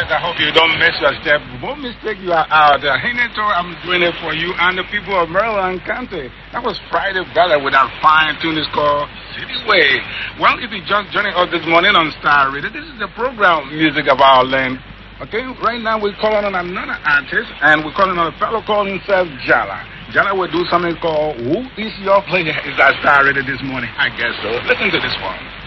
I hope you don't miss your step. One mistake, you are out. Hineto, I'm doing it for you and the people of Maryland County. That was Friday Gala with that fine tune. It's called City Way. Well, if you just joining us this morning on Star Radio, this is the program Music of Our Land. Okay, right now we're calling on another artist, and we're calling on a fellow calling himself Jala. Jala will do something called Who Is Your Player? Is that Star Radio this morning? I guess so. Listen to this one.